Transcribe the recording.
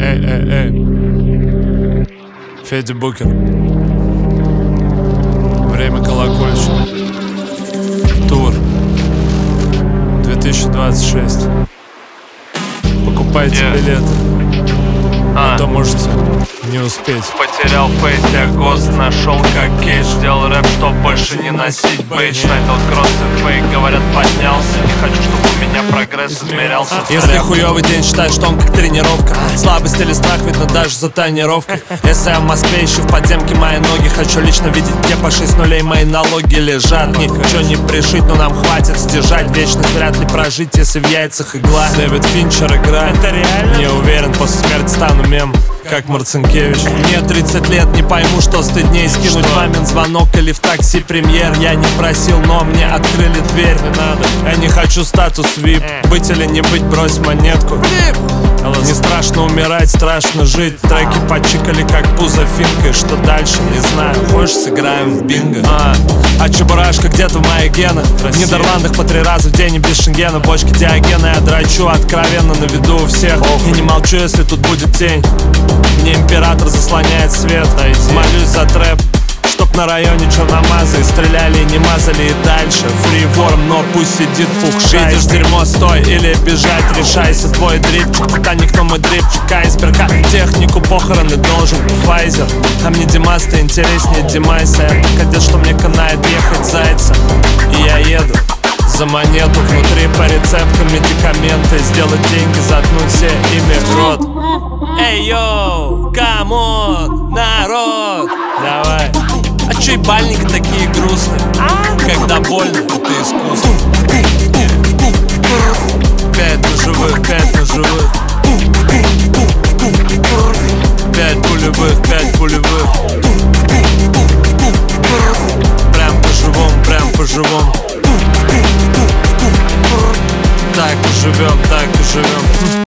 Федя Букер. Время колокольчика. Тур 2026. Покупайте билеты, а то можете не успеть. Потерял фейс, я гост нашел как кейдж. Делал рэп, чтоб больше не носить бейдж. Найдал кросс и фейк, говорят, поднялся. Не хочу, чтобы у меня прогресс измерялся. Если хуёвый день, считай, что он как тренировка. Слабость или страх видно даже за тонировкой. Если я в Москве, ищу в подземке мои ноги. Хочу лично видеть, где по 6 нулей мои налоги лежат. Ничего не пришить, но нам хватит стяжать. Вечность вряд ли прожить, если в яйцах игла. Дэвид Финчер играет. Это реально? Не уверен, после смерти стану мем, как Марцинкевич. Мне 30 лет, не пойму, что стыдней скинуть мамин звонок или в такси премьер. Я не просил, но мне открыли дверь. Не надо. Я не хочу статус VIP. Быть или не быть, брось монетку. Не страшно умирать, страшно жить. Треки почикали, как пузо финкой. Что дальше, не знаю. Хочешь, сыграем в бинго? А чебурашка где-то в моих генах. В Нидерландах по 3 раза в день и без шенгена. Бочки Диогена я драчу откровенно на виду у всех. И не молчу, если тут будет тень. Мне император заслоняет свет. Молюсь за трэп, чтоб на районе черномазы стреляли и не мазали и дальше. Фриворм, но пусть сидит пухшай. Видишь дерьмо, стой или бежать, решайся. Твой дрипчик, Титаник, но мой дрипчик. Айсберг, технику похороны должен Pfizer. А мне Димас-то интереснее Димайса. Я кадет, что мне канает ехать зайца. И я еду за монету, внутри по рецептам медикаменты. Сделать деньги, заткнуть все ими в рот. Эй, йоу, камон, народ, давай. А чё ебальники такие грустные? Когда больно, это искусство. 5 на живых, 5 на живых. 5 пулевых, 5 пулевых. Прям по-живому, прям по-живому. Так и живем, так и живем.